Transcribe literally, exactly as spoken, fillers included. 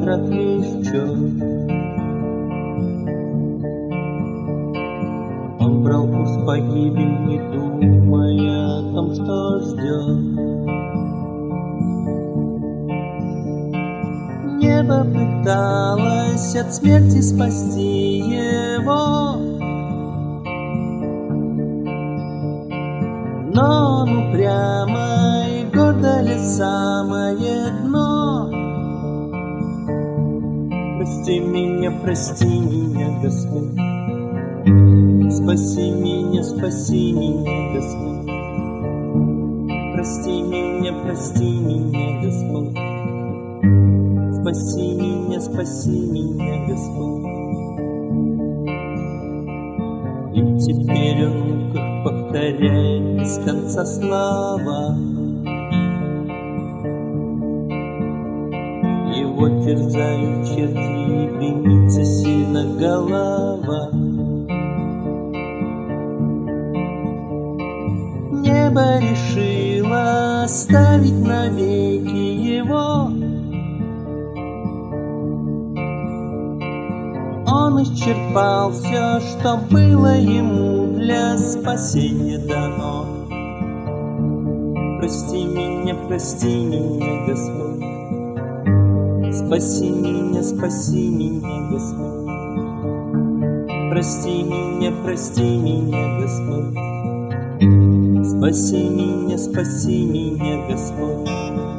отвлечет. Он брал курс погибель, не думая о том, что ждет. Небо пыталось от смерти спасти его, но он упрямо и гордо лез самое дно. Прости меня, прости меня, Господь, спаси меня, спаси меня, Господь. Прости меня, прости меня, Господь, спаси меня, спаси меня, Господь. И теперь он в муках повторяет без конца слова. Его терзают черти, и дымится сильно голова. Небо решило оставить навеки его. Он исчерпал все, что было ему для спасения дано. Прости меня, прости меня, Господь, спаси меня, спаси меня, Господь. Прости меня, прости меня, Господь, спаси меня, спаси меня, Господь.